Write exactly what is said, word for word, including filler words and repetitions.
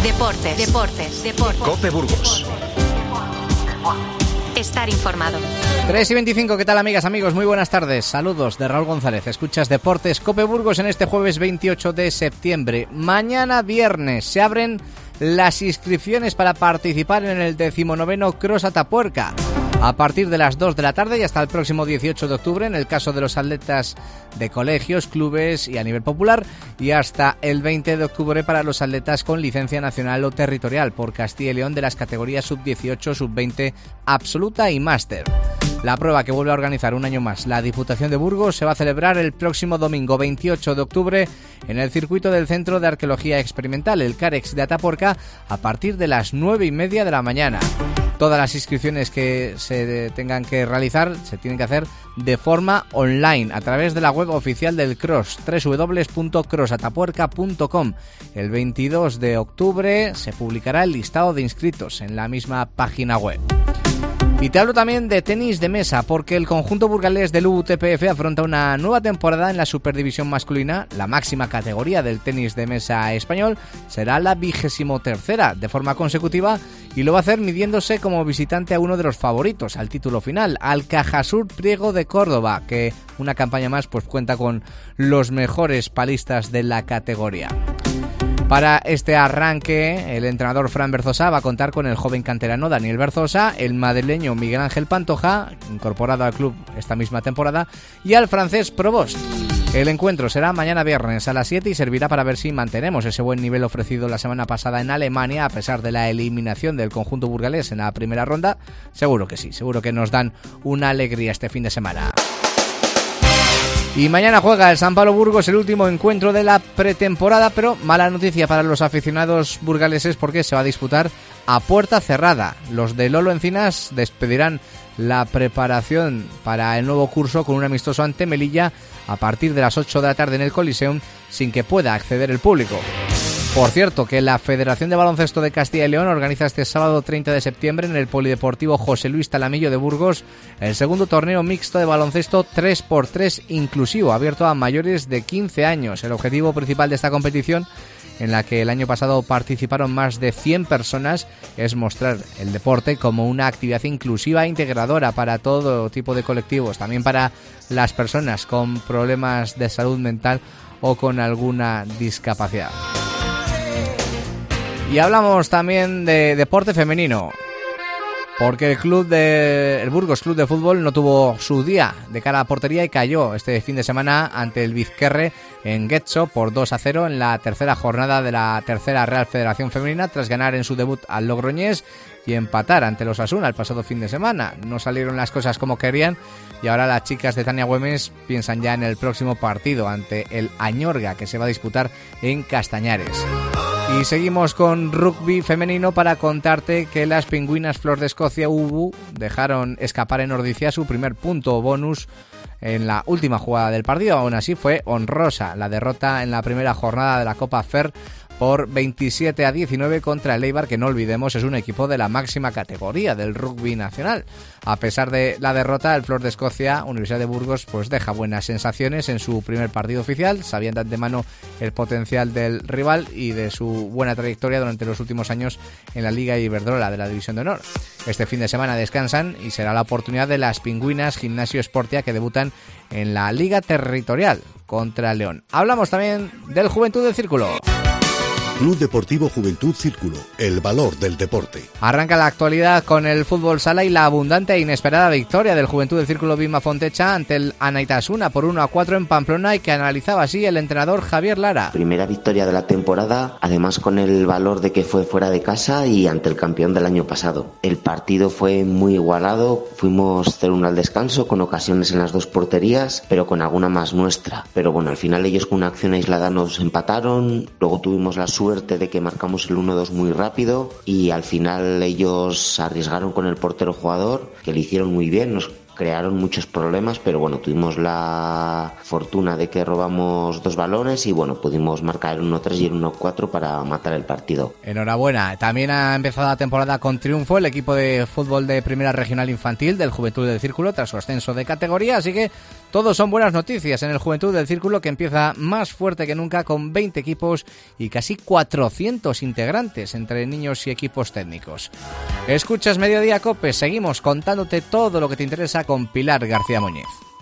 Deportes, deportes, deportes. COPE Burgos. Estar informado. tres y veinticinco, ¿qué tal, amigas, amigos? Muy buenas tardes. Saludos de Raúl González. Escuchas Deportes COPE Burgos en este jueves veintiocho de septiembre. Mañana viernes se abren las inscripciones para participar en el decimonoveno Cross Atapuerca. A partir de las dos de la tarde y hasta el próximo dieciocho de octubre en el caso de los atletas de colegios, clubes y a nivel popular, y hasta el veinte de octubre para los atletas con licencia nacional o territorial por Castilla y León de las categorías sub dieciocho, sub veinte, absoluta y máster. La prueba, que vuelve a organizar un año más la Diputación de Burgos, se va a celebrar el próximo domingo veintiocho de octubre en el circuito del Centro de Arqueología Experimental, el CAREX de Atapuerca, a partir de las nueve y media de la mañana. Todas las inscripciones que se tengan que realizar se tienen que hacer de forma online a través de la web oficial del Cross, doble u doble u doble u punto cross atapuerca punto com. El veintidós de octubre se publicará el listado de inscritos en la misma página web. Y te hablo también de tenis de mesa, porque el conjunto burgalés del U T P F afronta una nueva temporada en la Superdivisión masculina. La máxima categoría del tenis de mesa español será la vigésimo tercera de forma consecutiva, y lo va a hacer midiéndose como visitante a uno de los favoritos al título final, al Cajasur Priego de Córdoba, que una campaña más pues cuenta con los mejores palistas de la categoría. Para este arranque, el entrenador Fran Berzosa va a contar con el joven canterano Daniel Berzosa, el madrileño Miguel Ángel Pantoja, incorporado al club esta misma temporada, y al francés Provost. El encuentro será mañana viernes a las siete y servirá para ver si mantenemos ese buen nivel ofrecido la semana pasada en Alemania, a pesar de la eliminación del conjunto burgalés en la primera ronda. Seguro que sí, seguro que nos dan una alegría este fin de semana. Y mañana juega el San Pablo Burgos, el último encuentro de la pretemporada, pero mala noticia para los aficionados burgaleses porque se va a disputar a puerta cerrada. Los de Lolo Encinas despedirán la preparación para el nuevo curso con un amistoso ante Melilla a partir de las ocho de la tarde en el Coliseum, sin que pueda acceder el público. Por cierto, que la Federación de Baloncesto de Castilla y León organiza este sábado treinta de septiembre en el Polideportivo José Luis Talamillo de Burgos el segundo torneo mixto de baloncesto tres por tres inclusivo, abierto a mayores de quince años. El objetivo principal de esta competición, en la que el año pasado participaron más de cien personas, es mostrar el deporte como una actividad inclusiva e integradora para todo tipo de colectivos, también para las personas con problemas de salud mental o con alguna discapacidad. Y hablamos también de deporte femenino, porque el club de el Burgos Club de Fútbol no tuvo su día de cara a portería y cayó este fin de semana ante el Vizquerre en Getxo por dos a cero en la tercera jornada de la tercera Real Federación Femenina, tras ganar en su debut al Logroñés y empatar ante los Osasuna el pasado fin de semana. No salieron las cosas como querían y ahora las chicas de Tania Güemes piensan ya en el próximo partido ante el Añorga, que se va a disputar en Castañares. Y seguimos con rugby femenino para contarte que las pingüinas Flor de Escocia U B U dejaron escapar en Ordizia su primer punto bonus en la última jugada del partido. Aún así fue honrosa la derrota en la primera jornada de la Copa Fer por veintisiete a diecinueve contra el Eibar, que no olvidemos es un equipo de la máxima categoría del rugby nacional. A pesar de la derrota, el Flor de Escocia, Universidad de Burgos, pues deja buenas sensaciones en su primer partido oficial. Sabían de antemano el potencial del rival y de su buena trayectoria durante los últimos años en la Liga Iberdrola de la División de Honor. Este fin de semana descansan y será la oportunidad de las pingüinas Gimnasio Sportia, que debutan en la Liga Territorial contra León. Hablamos también del Juventud del Círculo. Club Deportivo Juventud Círculo, el valor del deporte. Arranca la actualidad con el fútbol sala y la abundante e inesperada victoria del Juventud del Círculo Vima Fontecha ante el Anaitasuna por uno a cuatro en Pamplona, y que analizaba así el entrenador Javier Lara. Primera victoria de la temporada, además con el valor de que fue fuera de casa y ante el campeón del año pasado. El partido fue muy igualado, fuimos cero uno al descanso, con ocasiones en las dos porterías, pero con alguna más nuestra. Pero bueno, al final ellos con una acción aislada nos empataron, luego tuvimos la suerte de que marcamos el uno dos muy rápido y al final ellos arriesgaron con el portero jugador, que le hicieron muy bien, nos crearon muchos problemas, pero bueno, tuvimos la fortuna de que robamos dos balones y bueno, pudimos marcar el uno tres y el uno cuatro para matar el partido. Enhorabuena. También ha empezado la temporada con triunfo el equipo de fútbol de Primera Regional Infantil del Juventud del Círculo tras su ascenso de categoría, así que Todos son buenas noticias en el Juventud del Círculo, que empieza más fuerte que nunca con veinte equipos y casi cuatrocientos integrantes entre niños y equipos técnicos. Escuchas Mediodía Cope, seguimos contándote todo lo que te interesa con Pilar García Muñiz.